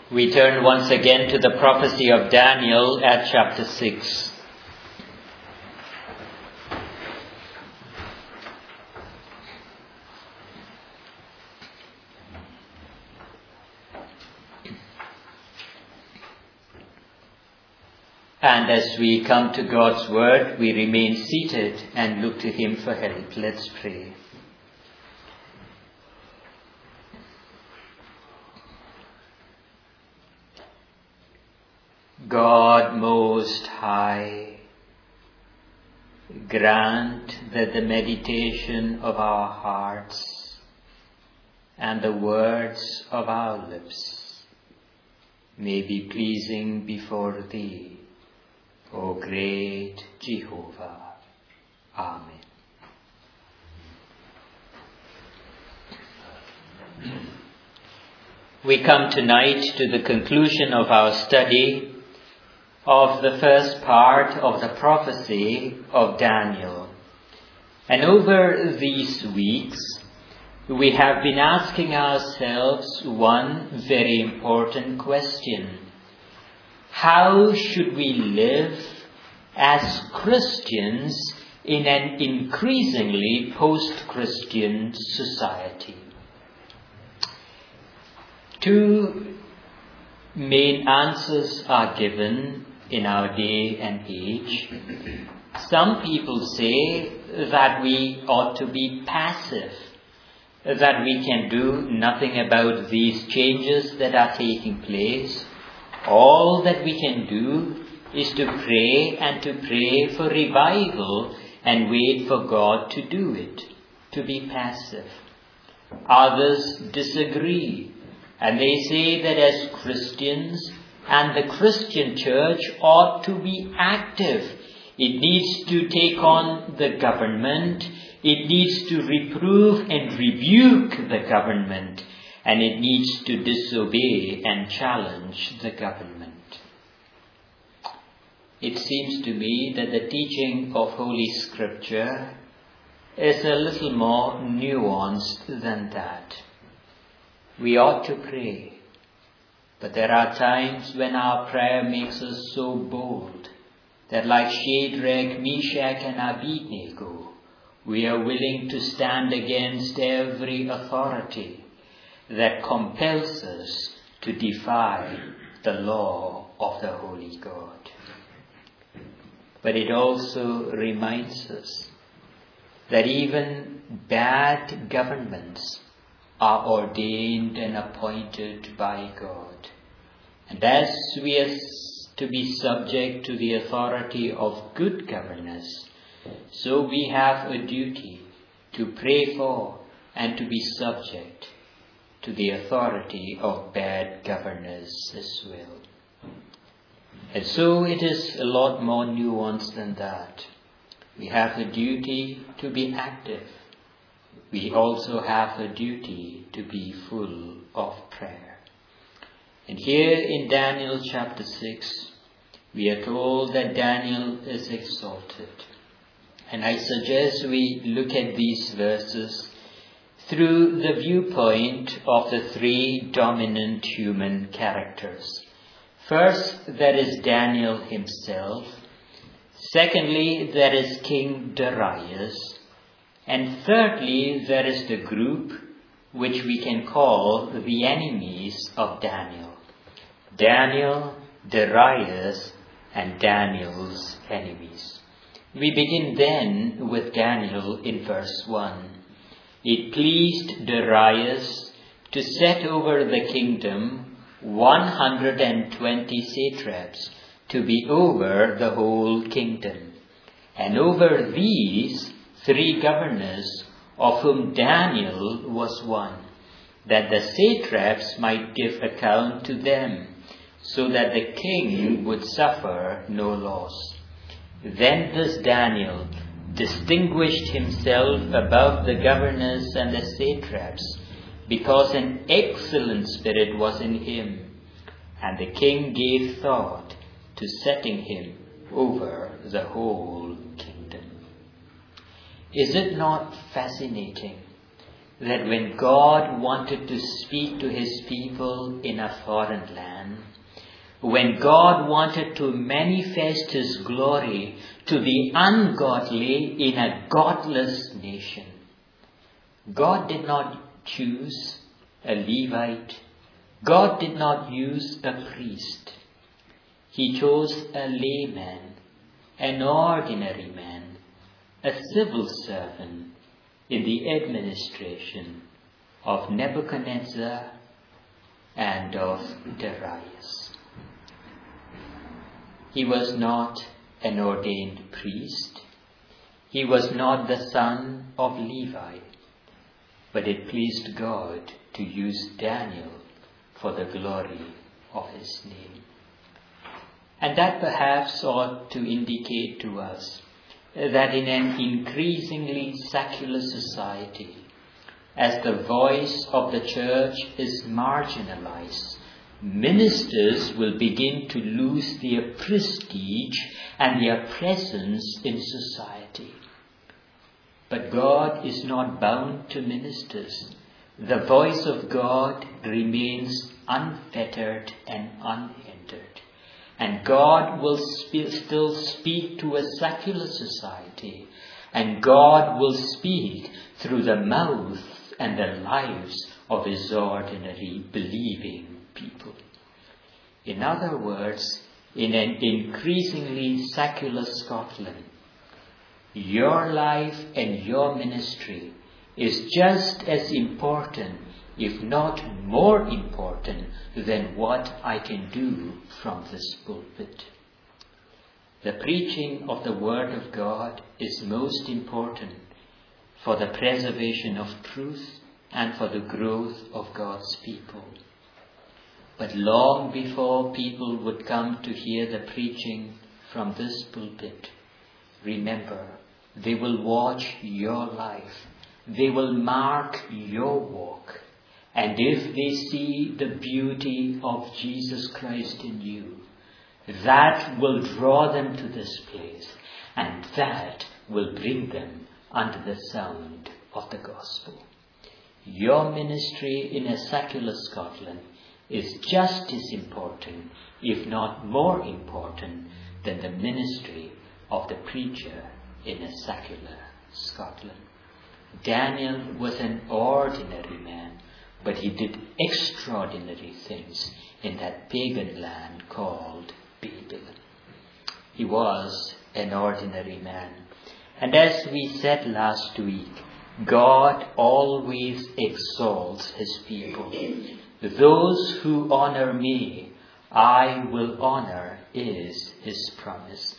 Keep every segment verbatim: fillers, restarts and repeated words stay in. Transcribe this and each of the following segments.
We turn once again to the prophecy of Daniel at chapter six. And as we come to God's word, we remain seated and look to Him for help. Let's pray. God Most High, grant that the meditation of our hearts and the words of our lips may be pleasing before Thee, O great Jehovah. Amen. We come tonight to the conclusion of our study of the first part of the prophecy of Daniel. And over these weeks, we have been asking ourselves one very important question. How should we live as Christians in an increasingly post-Christian society? Two main answers are given in our day and age. Some people say that we ought to be passive, that we can do nothing about these changes that are taking place. All that we can do is to pray and to pray for revival and wait for God to do it, to be passive. Others disagree, and they say that as Christians and the Christian church ought to be active. It needs to take on the government. It needs to reprove and rebuke the government. And it needs to disobey and challenge the government. It seems to me that the teaching of Holy Scripture is a little more nuanced than that. We ought to pray. But there are times when our prayer makes us so bold that, like Shadrach, Meshach, and Abednego, we are willing to stand against every authority that compels us to defy the law of the Holy God. But it also reminds us that even bad governments are ordained and appointed by God. And as we are to be subject to the authority of good governors, so we have a duty to pray for and to be subject to the authority of bad governors as well. And so it is a lot more nuanced than that. We have a duty to be active. We also have a duty to be full of prayer. And here in Daniel chapter six, we are told that Daniel is exalted. And I suggest we look at these verses through the viewpoint of the three dominant human characters. First, there is Daniel himself. Secondly, there is King Darius. And thirdly, there is the group which we can call the enemies of Daniel. Daniel, Darius, and Daniel's enemies. We begin then with Daniel in verse one. It pleased Darius to set over the kingdom one hundred twenty satraps to be over the whole kingdom, and over these three governors, of whom Daniel was one, that the satraps might give account to them, so that the king would suffer no loss. Then this Daniel distinguished himself above the governors and the satraps, because an excellent spirit was in him, and the king gave thought to setting him over the whole kingdom. Is it not fascinating that when God wanted to speak to his people in a foreign land, when God wanted to manifest his glory to the ungodly in a godless nation, God did not choose a Levite. God did not use a priest. He chose a layman, an ordinary man, a civil servant in the administration of Nebuchadnezzar and of Darius. He was not an ordained priest. He was not the son of Levi, but it pleased God to use Daniel for the glory of his name. And that perhaps ought to indicate to us that in an increasingly secular society, as the voice of the church is marginalized, ministers will begin to lose their prestige and their presence in society. But God is not bound to ministers. The voice of God remains unfettered and unhindered. And God will sp- still speak to a secular society. And God will speak through the mouth and the lives of his ordinary believing people. In other words, in an increasingly secular Scotland, your life and your ministry is just as important, if not more important, than what I can do from this pulpit. The preaching of the Word of God is most important for the preservation of truth and for the growth of God's people. But long before people would come to hear the preaching from this pulpit, remember, they will watch your life. They will mark your walk. And if they see the beauty of Jesus Christ in you, that will draw them to this place, and that will bring them under the sound of the gospel. Your ministry in a secular Scotland is just as important, if not more important, than the ministry of the preacher in a secular Scotland. Daniel was an ordinary man, but he did extraordinary things in that pagan land called Babylon. He was an ordinary man. And as we said last week, God always exalts his people. Those who honor me, I will honor, is his promise.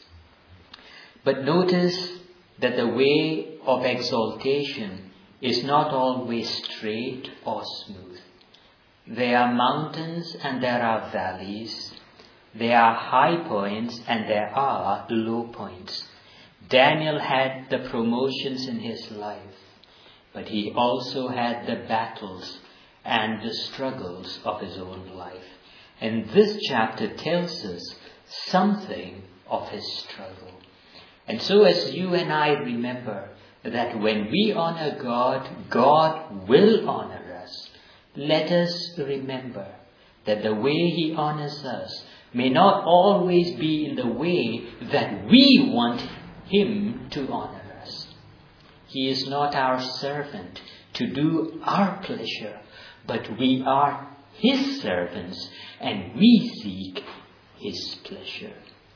But notice that the way of exaltation is not always straight or smooth. There are mountains and there are valleys. There are high points and there are low points. Daniel had the promotions in his life, but he also had the battles and the struggles of his own life. And this chapter tells us something of his struggle. And so as you and I remember that when we honor God, God will honor us, let us remember that the way he honors us may not always be in the way that we want him to honor us. He is not our servant to do our pleasure, but we are his servants and we seek his pleasure.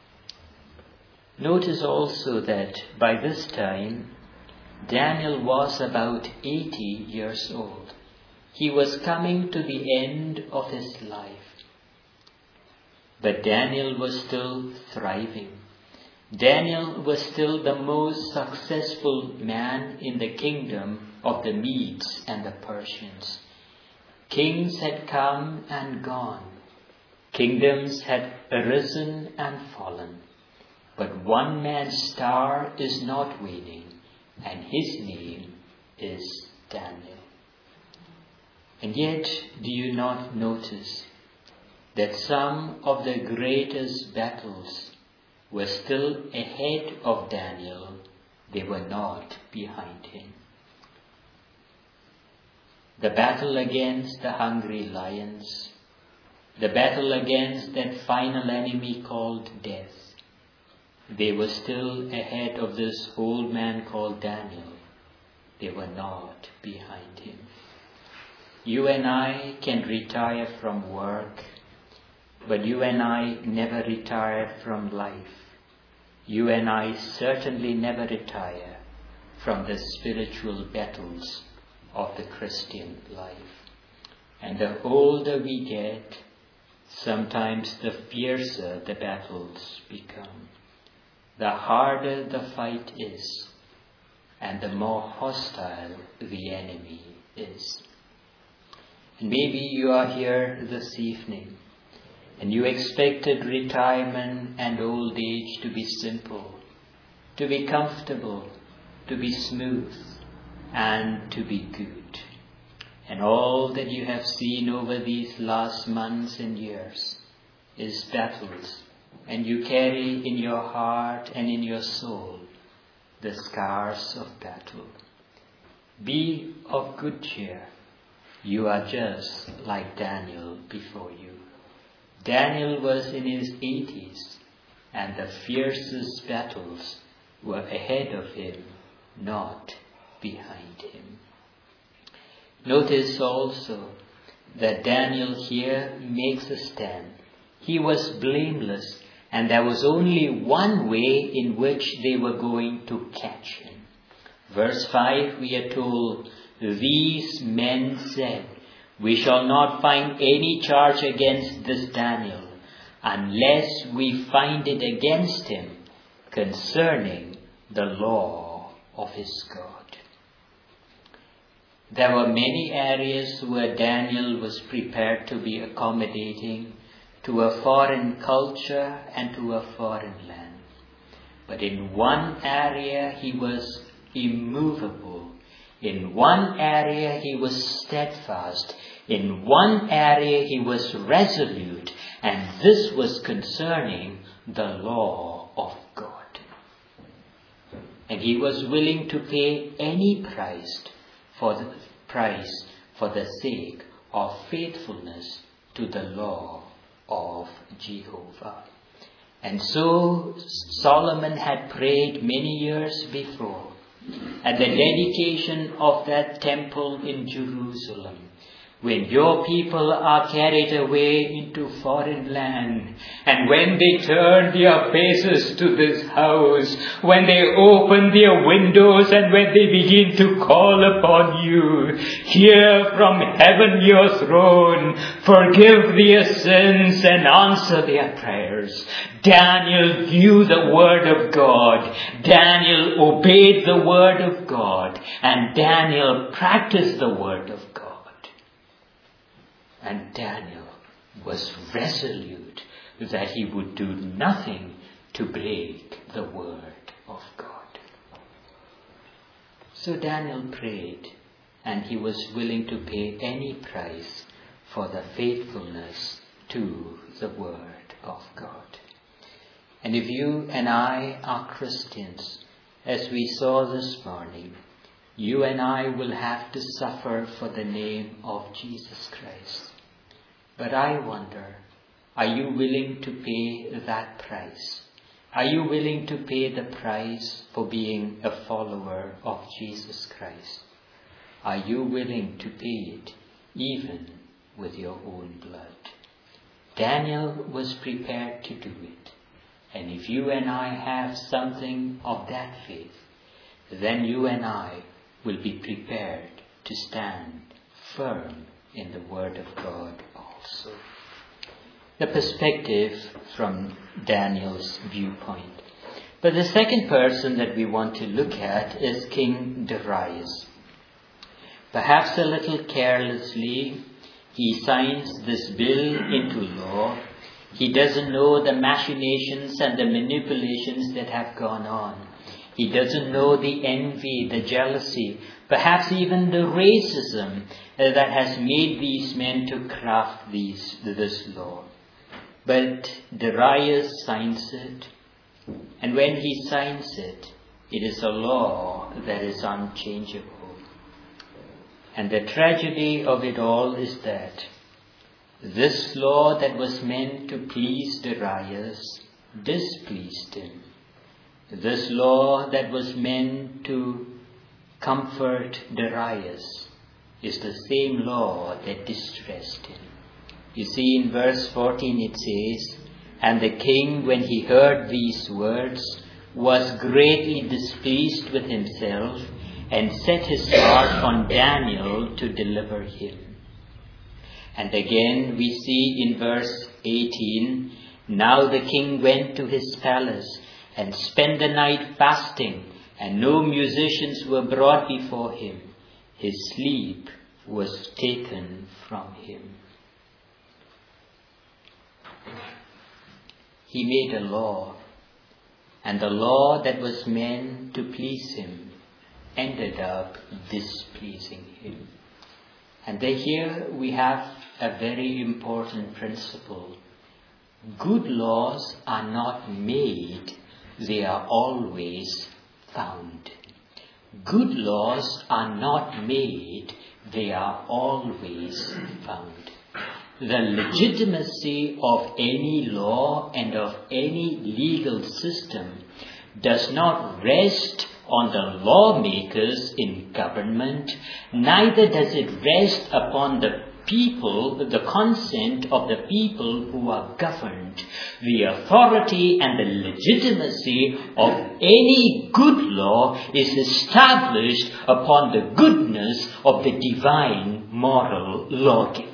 Notice also that by this time, Daniel was about eighty years old. He was coming to the end of his life. But Daniel was still thriving. Daniel was still the most successful man in the kingdom of the Medes and the Persians. Kings had come and gone. Kingdoms had arisen and fallen. But one man's star is not waning, and his name is Daniel. And yet, do you not notice that some of the greatest battles were still ahead of Daniel? They were not behind him. the battle against the hungry lions, the battle against that final enemy called death. They were still ahead of this old man called Daniel. They were not behind him. You and I can retire from work, but you and I never retire from life. You and I certainly never retire from the spiritual battles of the Christian life. And the older we get, sometimes the fiercer the battles become. The harder the fight is, and the more hostile the enemy is. And maybe you are here this evening, and you expected retirement and old age to be simple, to be comfortable, to be smooth, and to be good. And all that you have seen over these last months and years is battles, and you carry in your heart and in your soul the scars of battle. Be of good cheer. You are just like Daniel before you. Daniel was in his eighties, and the fiercest battles were ahead of him, not behind him. Notice also that Daniel here makes a stand. He was blameless, and there was only one way in which they were going to catch him. Verse five, we are told, these men said, we shall not find any charge against this Daniel, unless we find it against him concerning the law of his God. There were many areas where Daniel was prepared to be accommodating to a foreign culture and to a foreign land. But in one area he was immovable. In one area he was steadfast. In one area he was resolute. And this was concerning the law of God. And he was willing to pay any price for the price for the sake of faithfulness to the law of Jehovah. And so Solomon had prayed many years before at the dedication of that temple in Jerusalem. When your people are carried away into foreign land, and when they turn their faces to this house, when they open their windows and when they begin to call upon you, hear from heaven your throne, forgive their sins and answer their prayers. Daniel knew the word of God. Daniel obeyed the word of God. And Daniel practiced the word of God. And Daniel was resolute that he would do nothing to break the word of God. So Daniel prayed, and he was willing to pay any price for the faithfulness to the word of God. And if you and I are Christians, as we saw this morning, you and I will have to suffer for the name of Jesus Christ. But I wonder, are you willing to pay that price? Are you willing to pay the price for being a follower of Jesus Christ? Are you willing to pay it even with your own blood? Daniel was prepared to do it. And if you and I have something of that faith, then you and I will be prepared to stand firm in the Word of God also. The perspective from Daniel's viewpoint. But the second person that we want to look at is King Darius. Perhaps a little carelessly, he signs this bill into law. He doesn't know the machinations and the manipulations that have gone on. He doesn't know the envy, the jealousy, perhaps even the racism that has made these men to craft these, this law. But Darius signs it, and when he signs it, it is a law that is unchangeable. And the tragedy of it all is that this law that was meant to please Darius displeased him. This law that was meant to comfort Darius is the same law that distressed him. You see, in verse fourteen it says, "And the king, when he heard these words, was greatly displeased with himself, and set his heart on Daniel to deliver him." And again we see in verse eighteen, "Now the king went to his palace and spent the night fasting, and no musicians were brought before him. His sleep was taken from him." He made a law, and the law that was meant to please him ended up displeasing him. And then here we have a very important principle. Good laws are not made, they are always found. Good laws are not made, they are always found. The legitimacy of any law and of any legal system does not rest on the lawmakers in government, neither does it rest upon the people, the consent of the people who are governed. The authority and the legitimacy of any good law is established upon the goodness of the divine moral lawgiver.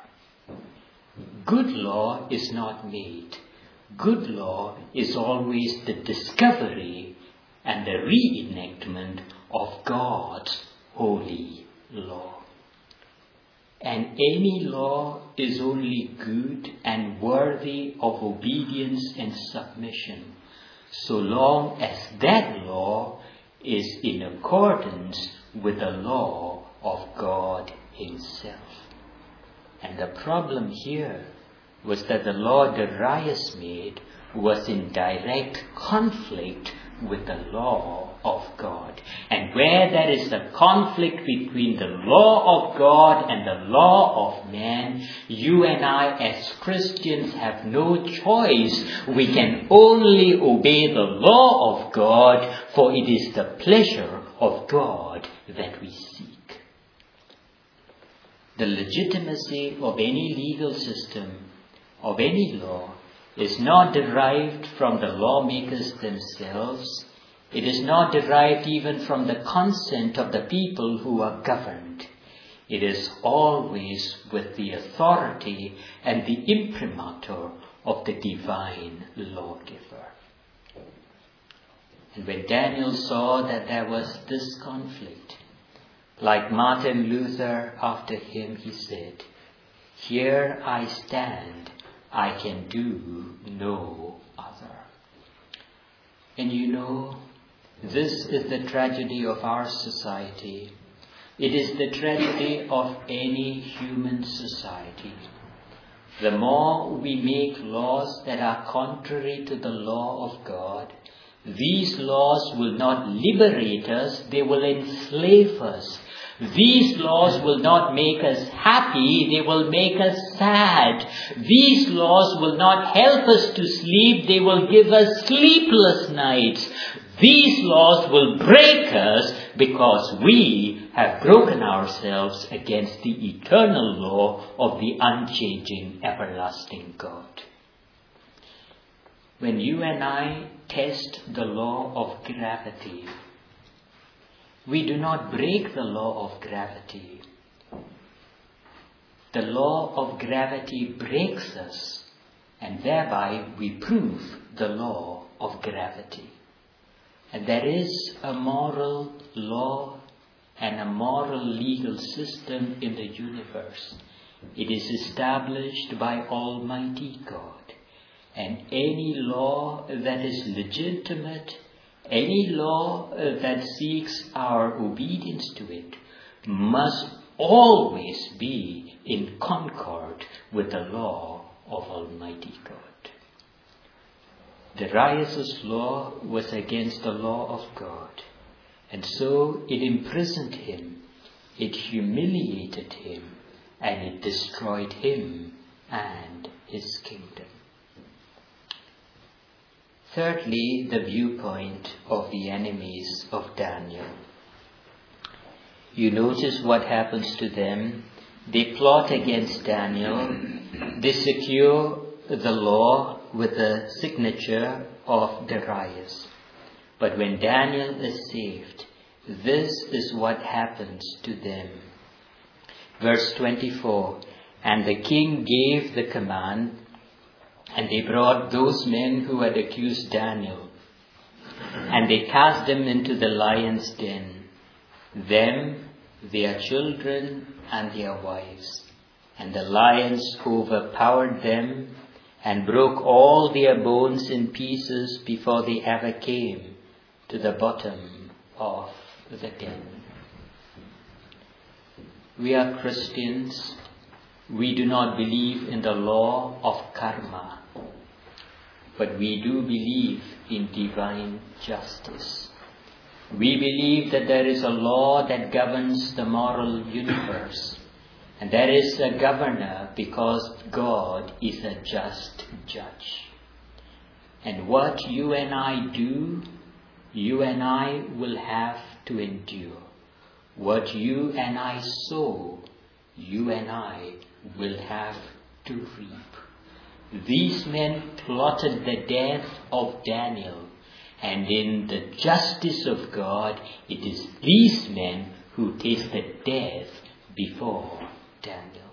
Good law is not made. Good law is always the discovery and the reenactment of God's holy law. And any law is only good and worthy of obedience and submission, so long as that law is in accordance with the law of God Himself. And the problem here was that the law Darius made was in direct conflict with the law of God. And where there is a conflict between the law of God and the law of man, you and I as Christians have no choice. We can only obey the law of God, for it is the pleasure of God that we seek. The legitimacy of any legal system, of any law, is not derived from the lawmakers themselves. It is not derived even from the consent of the people who are governed. It is always with the authority and the imprimatur of the divine lawgiver. And when Daniel saw that there was this conflict, like Martin Luther after him, he said, "Here I stand, I can do no other." And you know, this is the tragedy of our society. It is the tragedy of any human society. The more we make laws that are contrary to the law of God, these laws will not liberate us, they will enslave us. These laws will not make us happy, they will make us sad. These laws will not help us to sleep, they will give us sleepless nights. These laws will break us because we have broken ourselves against the eternal law of the unchanging, everlasting God. When you and I test the law of gravity, we do not break the law of gravity. The law of gravity breaks us, and thereby we prove the law of gravity. And there is a moral law and a moral legal system in the universe. It is established by Almighty God. And any law that is legitimate, any law that seeks our obedience to it, must always be in concord with the law of Almighty God. Darius' law was against the law of God, and so it imprisoned him. it humiliated him, and it destroyed him and his kingdom. Thirdly, the viewpoint of the enemies of Daniel. You notice what happens to them. They plot against Daniel. They secure the law with the signature of Darius. But when Daniel is saved, this is what happens to them. Verse twenty-four, and the king gave the command, and they brought those men who had accused Daniel, and they cast them into the lion's den, them, their children, and their wives. And the lions overpowered them, and broke all their bones in pieces before they ever came to the bottom of the den. We are Christians. We do not believe in the law of karma, but we do believe in divine justice. We believe that there is a law that governs the moral universe, and there is a governor because God is a just judge. And what you and I do, you and I will have to endure. What you and I sow, you and I will have to reap. These men plotted the death of Daniel, and in the justice of God, it is these men who tasted death before Daniel.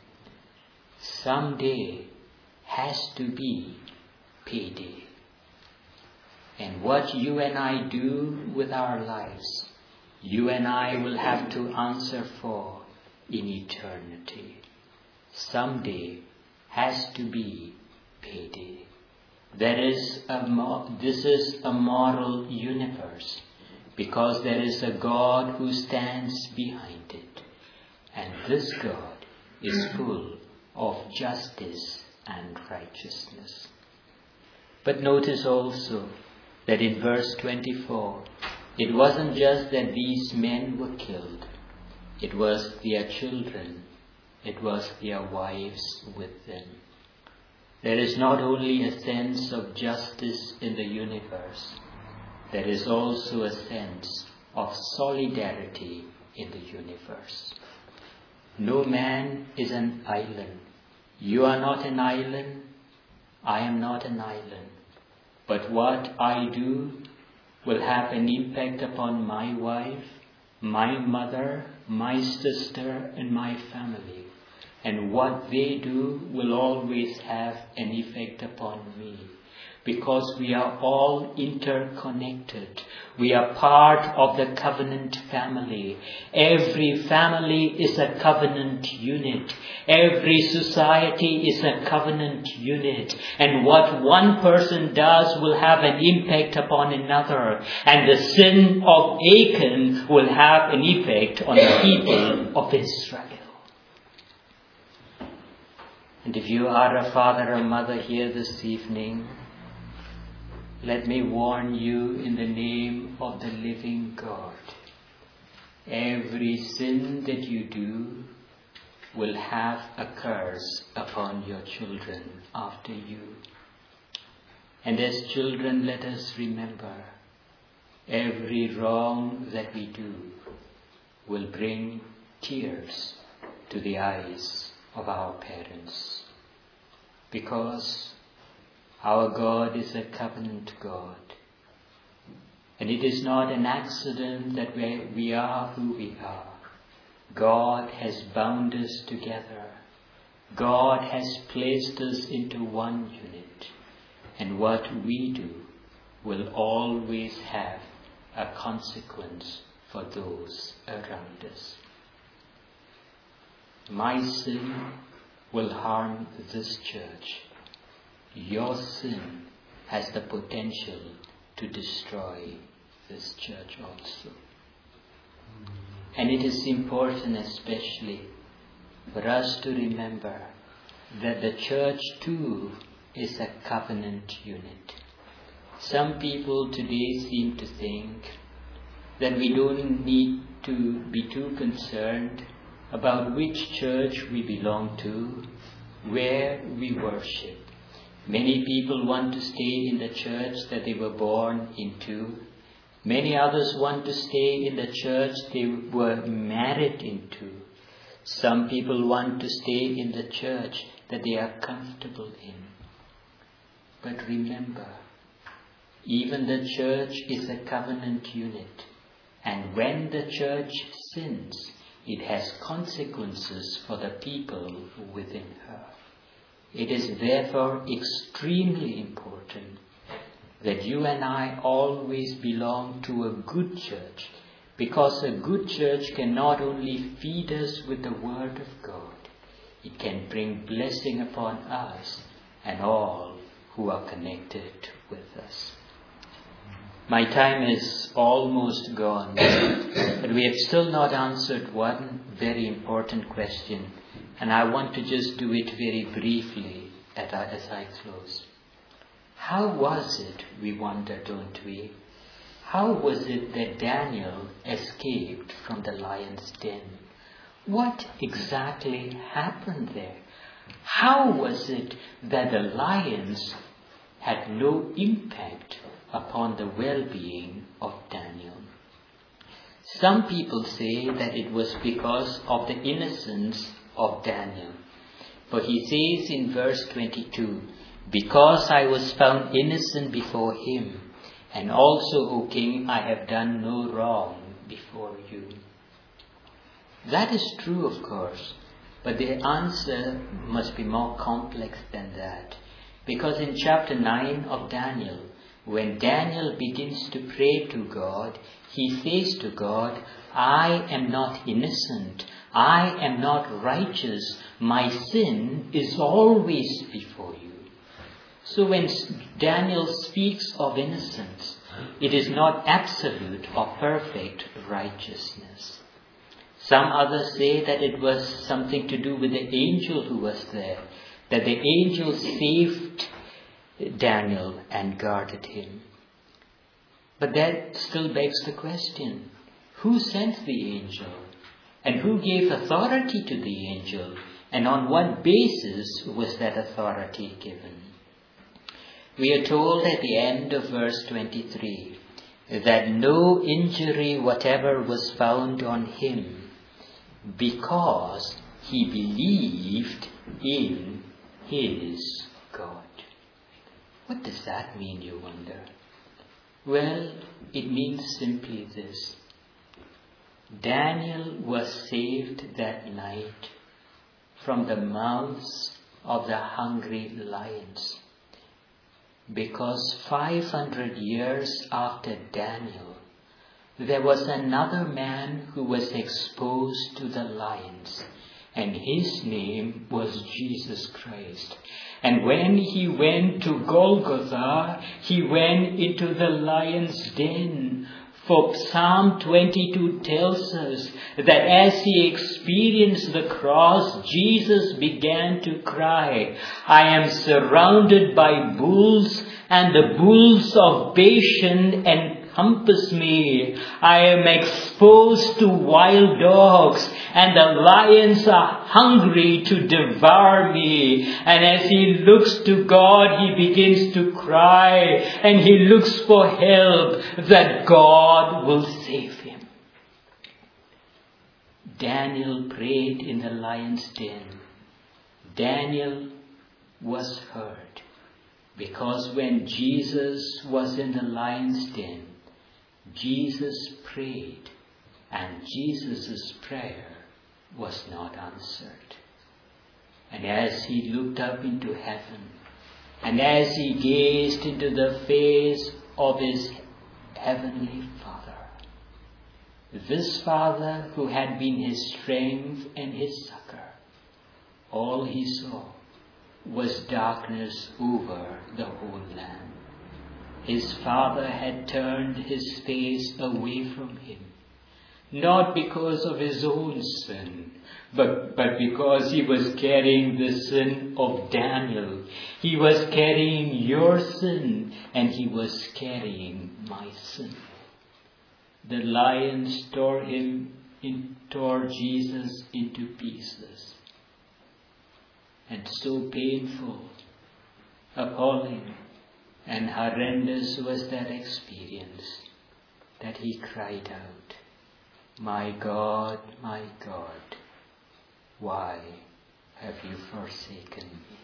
Someday has to be payday. And what you and I do with our lives, you and I will have to answer for in eternity. Someday has to be payday. There is a mo- this is a moral universe because there is a God who stands behind it. And this God is full of justice and righteousness. But notice also that in verse twenty-four, it wasn't just that these men were killed. It was their children. It was their wives with them. There is not only a sense of justice in the universe, there is also a sense of solidarity in the universe. No man is an island. You are not an island. I am not an island. But what I do will have an impact upon my wife, my mother, my sister, and my family. And what they do will always have an effect upon me. Because we are all interconnected. We are part of the covenant family. Every family is a covenant unit. Every society is a covenant unit. And what one person does will have an impact upon another. And the sin of Achan will have an effect on the people of Israel. And if you are a father or mother here this evening, let me warn you in the name of the living God. Every sin that you do will have a curse upon your children after you. And as children, let us remember, every wrong that we do will bring tears to the eyes of our parents. Because our God is a covenant God. And it is not an accident that we, we are who we are. God has bound us together. God has placed us into one unit. And what we do will always have a consequence for those around us. My sin will harm this church. Your sin has the potential to destroy this church also. And it is important especially for us to remember that the church too is a covenant unit. Some people today seem to think that we don't need to be too concerned about which church we belong to, where we worship. Many people want to stay in the church that they were born into. Many others want to stay in the church they were married into. Some people want to stay in the church that they are comfortable in. But remember, even the church is a covenant unit. And when the church sins, it has consequences for the people within her. It is therefore extremely important that you and I always belong to a good church, because a good church can not only feed us with the Word of God, it can bring blessing upon us and all who are connected with us. My time is almost gone, but we have still not answered one very important question, and I want to just do it very briefly as I close. How was it, we wonder, don't we? How was it that Daniel escaped from the lion's den? What exactly happened there? How was it that the lions had no impact upon the well-being of Daniel? Some people say that it was because of the innocence of Daniel. For he says in verse twenty-two, "Because I was found innocent before him, and also, O king, I have done no wrong before you." That is true, of course, but the answer must be more complex than that. Because in chapter nine of Daniel, when Daniel begins to pray to God, he says to God, "I am not innocent. I am not righteous. My sin is always before you." So when Daniel speaks of innocence, it is not absolute or perfect righteousness. Some others say that it was something to do with the angel who was there, that the angel saved Daniel and guarded him. But that still begs the question, who sent the angel? And who gave authority to the angel? And on what basis was that authority given? We are told at the end of verse twenty-three that no injury whatever was found on him, because he believed in his God. What does that mean, you wonder? Well, it means simply this. Daniel was saved that night from the mouths of the hungry lions, because five hundred years after Daniel, there was another man who was exposed to the lions, and his name was Jesus Christ. And when he went to Golgotha, he went into the lion's den. For Psalm twenty-two tells us that as he experienced the cross, Jesus began to cry, "I am surrounded by bulls, and the bulls of Bashan encompass me. I am exposed to wild dogs, and the lions are hungry to devour me." And as he looks to God, he begins to cry, and he looks for help, that God will save him. Daniel prayed in the lion's den. Daniel was heard, because when Jesus was in the lion's den, Jesus prayed, and Jesus' prayer was not answered. And as he looked up into heaven, and as he gazed into the face of his heavenly Father, this Father who had been his strength and his succor, all he saw was darkness over the whole land. His Father had turned his face away from him, not because of his own sin, but, but because he was carrying the sin of Daniel. He was carrying your sin, and he was carrying my sin. the lions tore him in, tore Jesus into pieces. And so painful, appalling, and horrendous was that experience that he cried out, "My God, my God, why have you forsaken me?"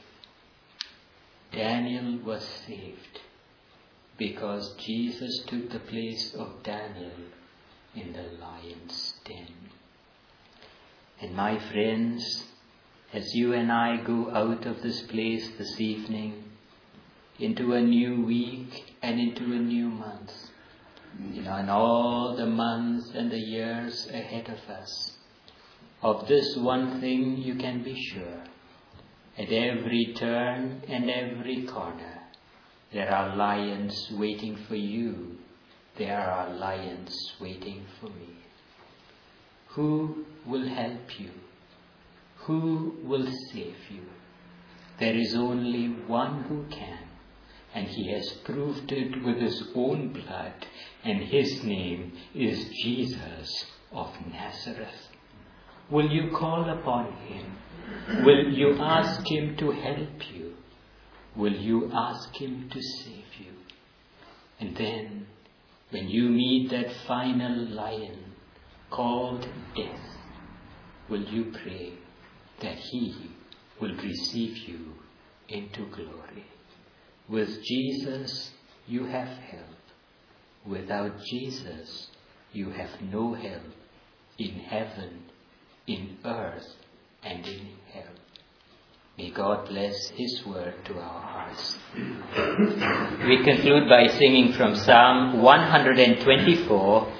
Daniel was saved because Jesus took the place of Daniel in the lion's den. And my friends, as you and I go out of this place this evening into a new week and into a new month, you know, and all the months and the years ahead of us, of this one thing you can be sure: at every turn and every corner, there are lions waiting for you. There are lions waiting for me. Who will help you? Who will save you? There is only one who can, and he has proved it with his own blood, and his name is Jesus of Nazareth. Will you call upon him? Will you ask him to help you? Will you ask him to save you? And then, when you meet that final lion called death, will you pray that he will receive you into glory? With Jesus, you have help. Without Jesus, you have no help in heaven, in earth, and in hell. May God bless his word to our hearts. We conclude by singing from Psalm one twenty-four.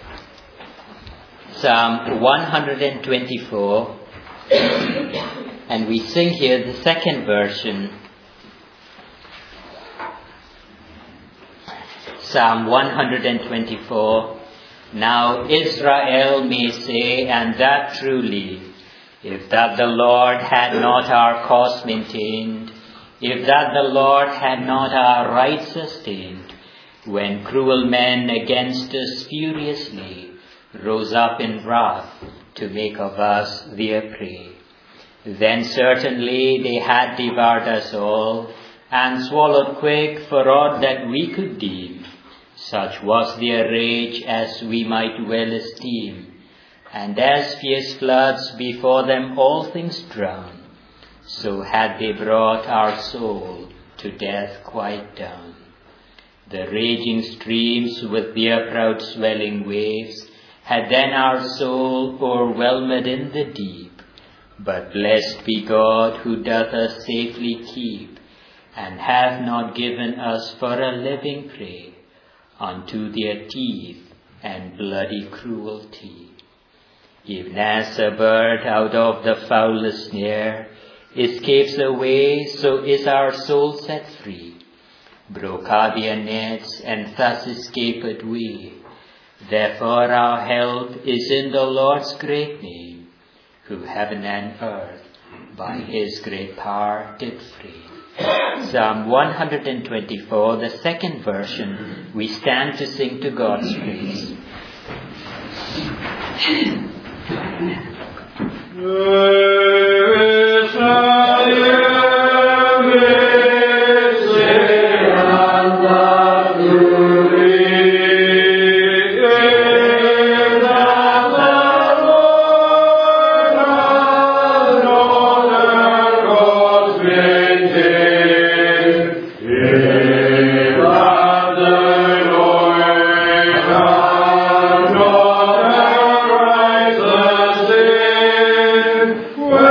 Psalm one twenty-four. And we sing here the second version. Psalm one twenty-four. Now Israel may say, and that truly, if that the Lord had not our cause maintained, if that the Lord had not our right sustained, when cruel men against us furiously rose up in wrath to make of us their prey, then certainly they had devoured us all, and swallowed quick for aught that we could deem. Such was their rage as we might well esteem, and as fierce floods before them all things drown, so had they brought our soul to death quite down. The raging streams with their proud swelling waves had then our soul o'erwhelmed in the deep. But blessed be God who doth us safely keep, and hath not given us for a living prey unto their teeth and bloody cruelty. Even as a bird out of the foulest snare escapes away, so is our soul set free. Broke are their nets, and thus escaped we. Therefore our help is in the Lord's great name, who heaven and earth by his great power did free. Psalm one twenty-four, the second version, we stand to sing to God's praise. Well,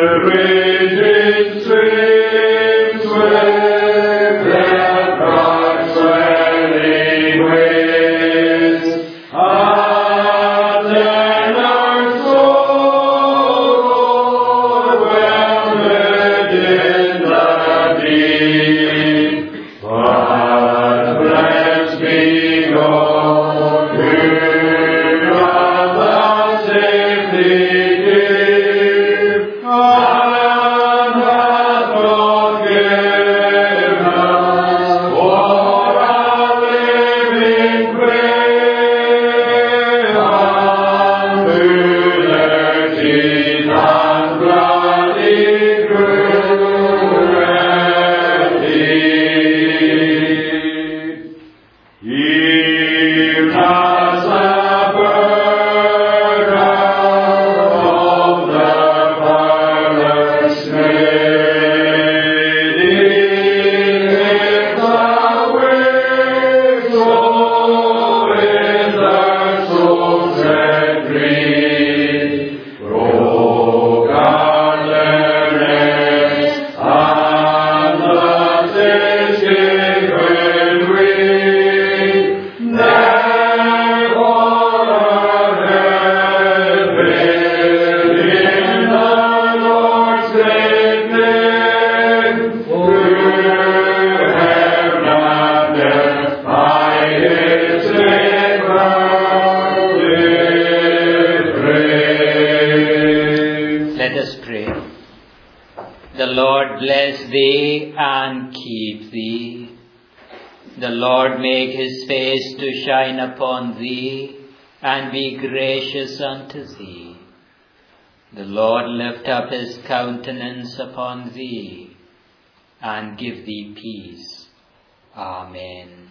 bless thee and keep thee. The Lord make his face to shine upon thee and be gracious unto thee. The Lord lift up his countenance upon thee and give thee peace. Amen.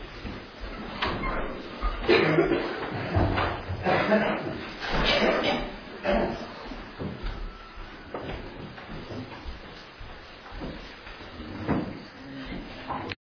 Thank you.